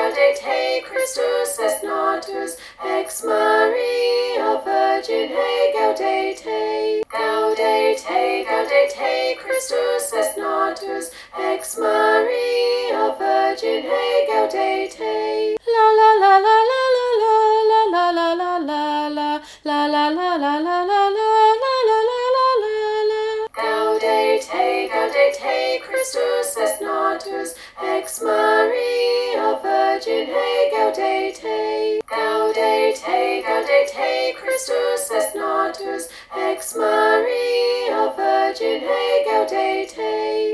gaudete, Christus est natus, ex Maria Virgine gaudete. Gaudete, gaudete, Christus est natus, ex Maria Virgine gaudete. La la la la la la la la la la la la la la la la la la. Gaudete, gaudete, Christus est natus, ex Maria Virgine gaudete. Gaudete, gaudete, Christus est natus, ex Maria Virgine gaudete.